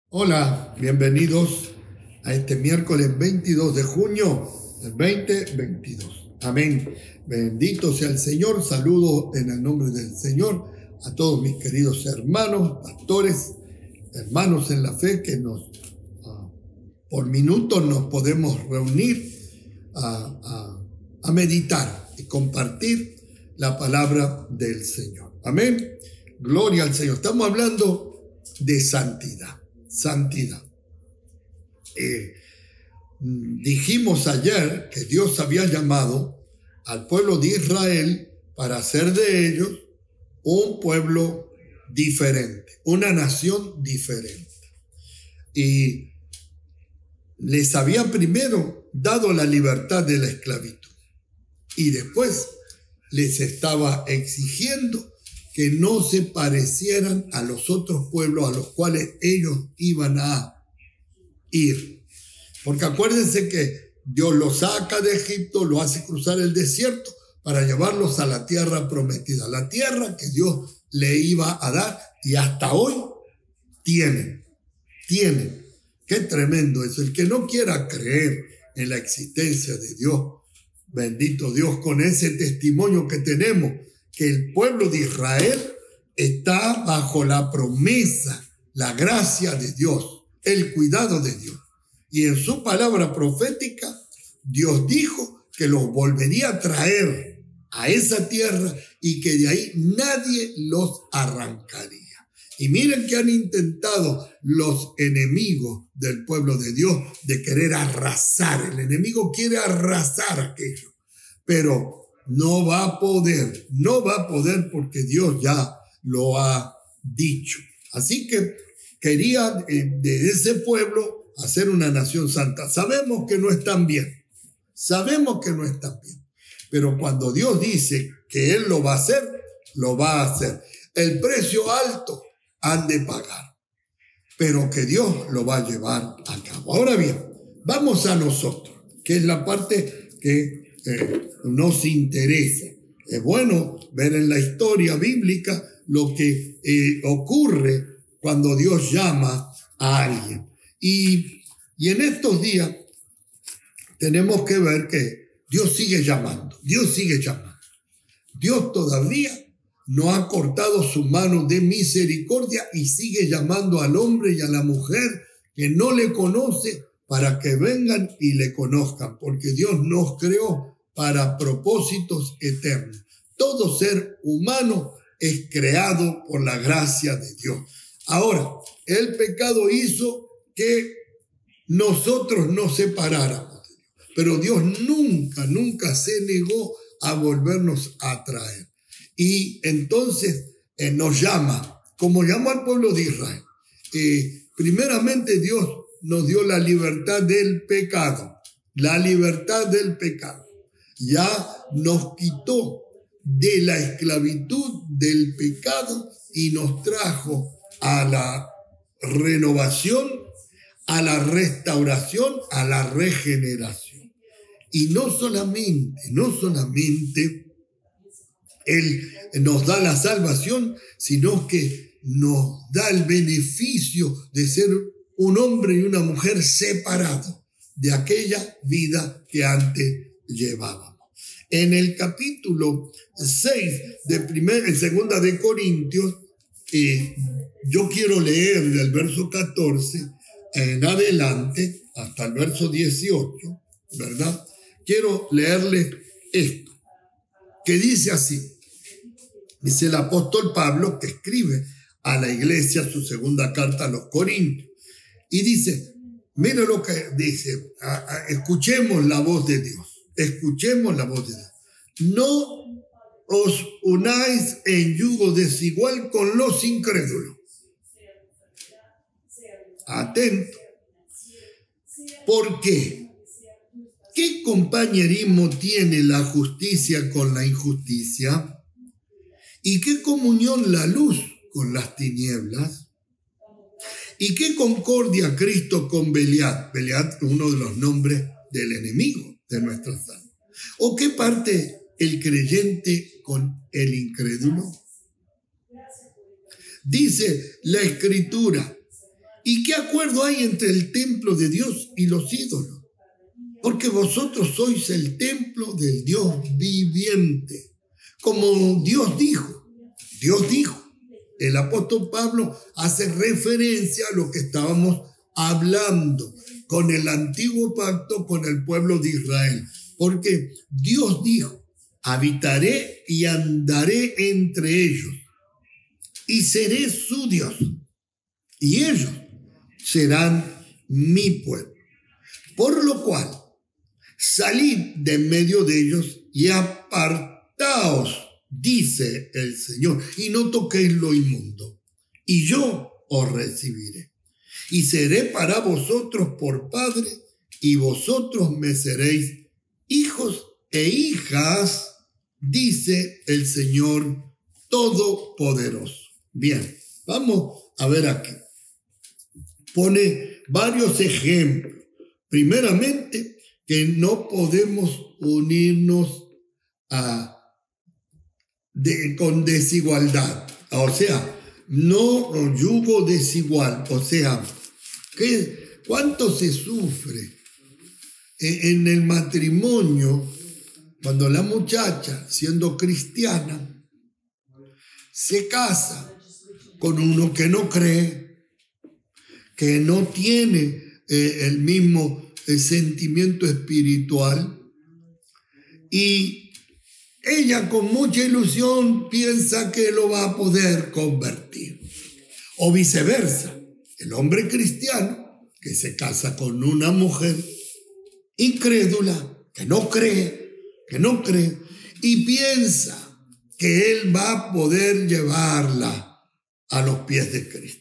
Hola, bienvenidos a este miércoles 22 de junio del 2022. Amén. Bendito sea el Señor. Saludo en el nombre del Señor a todos mis queridos hermanos, pastores, hermanos en la fe que por minutos nos podemos reunir a meditar y compartir la palabra del Señor. Amén. Gloria al Señor. Estamos hablando de santidad. Santidad. Dijimos ayer que Dios había llamado al pueblo de Israel para hacer de ellos un pueblo diferente, una nación diferente. Y les había primero dado la libertad de la esclavitud y después les estaba exigiendo que no se parecieran a los otros pueblos a los cuales ellos iban a ir. Porque acuérdense que Dios los saca de Egipto, los hace cruzar el desierto para llevarlos a la tierra prometida, la tierra que Dios le iba a dar y hasta hoy tienen. Qué tremendo eso. El que no quiera creer en la existencia de Dios, bendito Dios, con ese testimonio que tenemos, que el pueblo de Israel está bajo la promesa, la gracia de Dios, el cuidado de Dios. Y en su palabra profética, Dios dijo que los volvería a traer a esa tierra y que de ahí nadie los arrancaría. Y miren que han intentado los enemigos del pueblo de Dios de querer arrasar. El enemigo quiere arrasar aquello, pero no va a poder porque Dios ya lo ha dicho. Así que quería de ese pueblo hacer una nación santa. Sabemos que no están bien, pero cuando Dios dice que Él lo va a hacer, lo va a hacer. El precio alto han de pagar, pero que Dios lo va a llevar a cabo. Ahora bien, vamos a nosotros, que es la parte que nos interesa. Es bueno ver en la historia bíblica lo que ocurre cuando Dios llama a alguien. Y en estos días tenemos que ver que Dios sigue llamando. Dios todavía no ha cortado su mano de misericordia y sigue llamando al hombre y a la mujer que no le conoce para que vengan y le conozcan, porque Dios nos creó para propósitos eternos. Todo ser humano es creado por la gracia de Dios. Ahora, el pecado hizo que nosotros nos separáramos de Dios, pero Dios nunca se negó a volvernos a traer. Y entonces nos llama, como llamó al pueblo de Israel. Primeramente Dios nos dio la libertad del pecado. Ya nos quitó de la esclavitud del pecado y nos trajo a la renovación, a la restauración, a la regeneración. Y no solamente Él nos da la salvación, sino que nos da el beneficio de ser un hombre y una mujer separados de aquella vida que antes llevábamos. En el capítulo 6 de segunda de Corintios, yo quiero leer del verso 14 en adelante hasta el verso 18, ¿verdad? Quiero leerles esto, que dice así. Dice el apóstol Pablo, que escribe a la iglesia su segunda carta a los Corintios, y dice, mire lo que dice, escuchemos la voz de Dios. No os unáis en yugo desigual con los incrédulos. Atento. ¿Por qué? ¿Qué compañerismo tiene la justicia con la injusticia? ¿Y qué comunión la luz con las tinieblas? ¿Y qué concordia Cristo con Belial? Belial es uno de los nombres del enemigo de nuestra alma. ¿O qué parte el creyente con el incrédulo? Dice la Escritura, ¿Y qué acuerdo hay entre el templo de Dios y los ídolos? Porque vosotros sois el templo del Dios viviente. Como Dios dijo. El apóstol Pablo hace referencia a lo que estábamos hablando con el antiguo pacto con el pueblo de Israel. Porque Dios dijo, habitaré y andaré entre ellos y seré su Dios. Y ellos serán mi pueblo. Por lo cual, salid de en medio de ellos y apartaos, dice el Señor, y no toquéis lo inmundo, y yo os recibiré. Y seré para vosotros por padre, y vosotros me seréis hijos e hijas, dice el Señor Todopoderoso. Bien, vamos a ver aquí. Pone varios ejemplos. Primeramente, que no podemos unirnos con desigualdad. O sea, no yugo desigual. O sea, ¿cuánto se sufre en el matrimonio cuando la muchacha, siendo cristiana, se casa con uno que no cree, que no tiene el mismo sentimiento espiritual, y ella con mucha ilusión piensa que lo va a poder convertir? O viceversa, el hombre cristiano que se casa con una mujer incrédula, que no cree, y piensa que él va a poder llevarla a los pies de Cristo.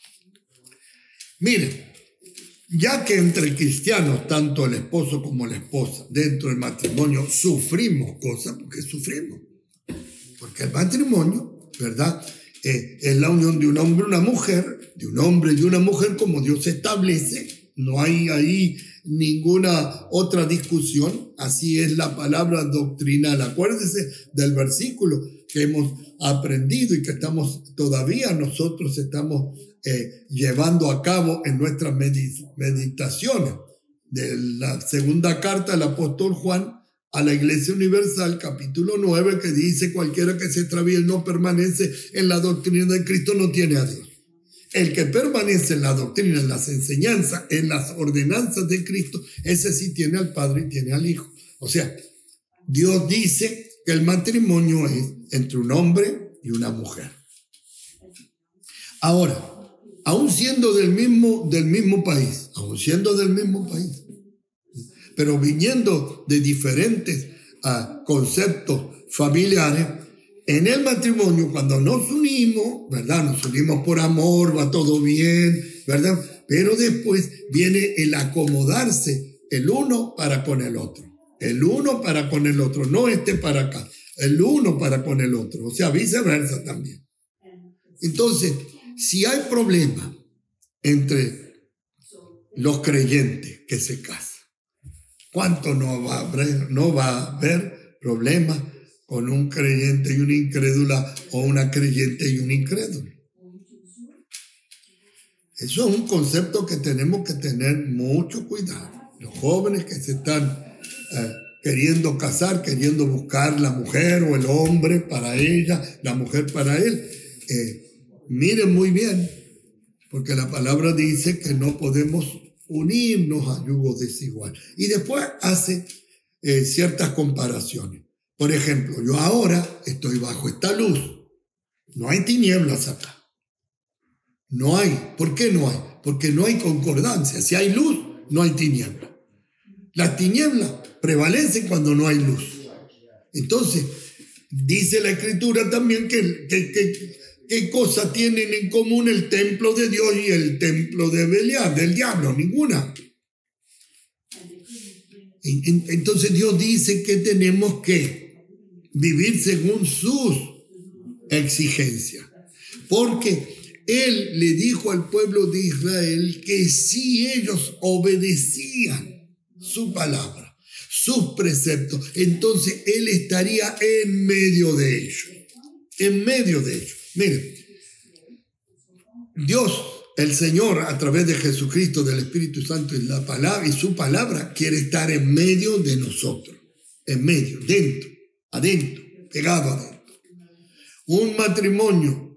Miren, ya que entre cristianos, tanto el esposo como la esposa, dentro del matrimonio, sufrimos cosas, porque el matrimonio, ¿verdad?, es la unión de un hombre y una mujer, de un hombre y una mujer como Dios establece. No hay ahí ninguna otra discusión. Así es la palabra doctrinal. Acuérdense del versículo que hemos aprendido y que nosotros estamos llevando a cabo en nuestras meditaciones de la segunda carta del apóstol Juan a la Iglesia Universal, capítulo 9, que dice: cualquiera que se extravíe y no permanece en la doctrina de Cristo no tiene a Dios. El que permanece en la doctrina, en las enseñanzas, en las ordenanzas de Cristo, ese sí tiene al Padre y tiene al Hijo. O sea, Dios dice que el matrimonio es entre un hombre y una mujer. Ahora, aún siendo del mismo país, pero viniendo de diferentes conceptos familiares, en el matrimonio, cuando nos unimos, ¿verdad? Nos unimos por amor, va todo bien, ¿verdad? Pero después viene el acomodarse el uno para con el otro. No para acá, el uno para con el otro. O sea, viceversa también. Entonces, si hay problema entre los creyentes que se casan, ¿cuánto no va a haber problema con un creyente y una incrédula, o una creyente y un incrédulo? Eso es un concepto que tenemos que tener mucho cuidado. Los jóvenes que se están queriendo casar, queriendo buscar la mujer o el hombre para ella, la mujer para él, miren muy bien, porque la palabra dice que no podemos unirnos a yugo desigual. Y después hace ciertas comparaciones. Por ejemplo, yo ahora estoy bajo esta luz. No hay tinieblas acá. No hay. ¿Por qué no hay? Porque no hay concordancia. Si hay luz, no hay tiniebla. Las tinieblas prevalecen cuando no hay luz. Entonces, dice la Escritura también ¿qué cosa tienen en común el templo de Dios y el templo de Belial, del diablo? Ninguna. Entonces Dios dice que tenemos que vivir según sus exigencias. Porque Él le dijo al pueblo de Israel que si ellos obedecían su palabra, sus preceptos, entonces Él estaría en medio de ellos. Miren, Dios El Señor, a través de Jesucristo, del Espíritu Santo y la palabra y su palabra, quiere estar en medio de nosotros. En medio, dentro, adentro, pegado adentro. Un matrimonio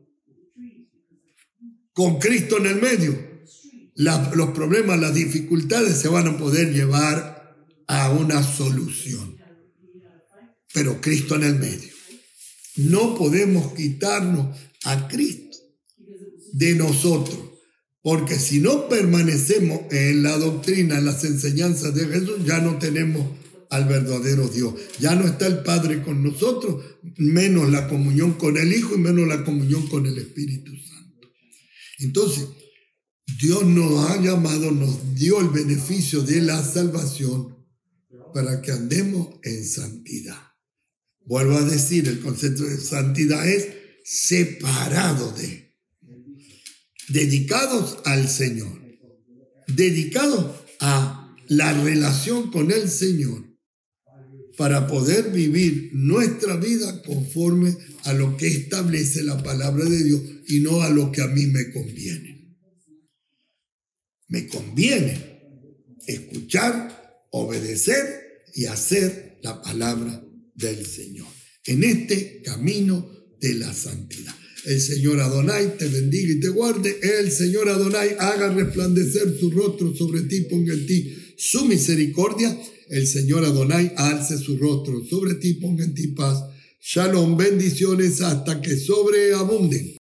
con Cristo en el medio, los problemas, las dificultades se van a poder llevar a una solución. Pero Cristo en el medio. No podemos quitarnos a Cristo de nosotros, porque si no permanecemos en la doctrina, en las enseñanzas de Jesús, ya no tenemos al verdadero Dios. Ya no está el Padre con nosotros, menos la comunión con el Hijo y menos la comunión con el Espíritu Santo. Entonces, Dios nos ha llamado, nos dio el beneficio de la salvación para que andemos en santidad. Vuelvo a decir, el concepto de santidad es separado de, dedicados al Señor, dedicados a la relación con el Señor, para poder vivir nuestra vida conforme a lo que establece la palabra de Dios y no a lo que a mí me conviene. Me conviene escuchar, obedecer y hacer la palabra del Señor en este camino de la santidad. El Señor Adonai te bendiga y te guarde. El Señor Adonai haga resplandecer su rostro sobre ti, ponga en ti su misericordia. El Señor Adonai alce su rostro sobre ti, ponga en ti paz. Shalom, bendiciones hasta que sobreabunden.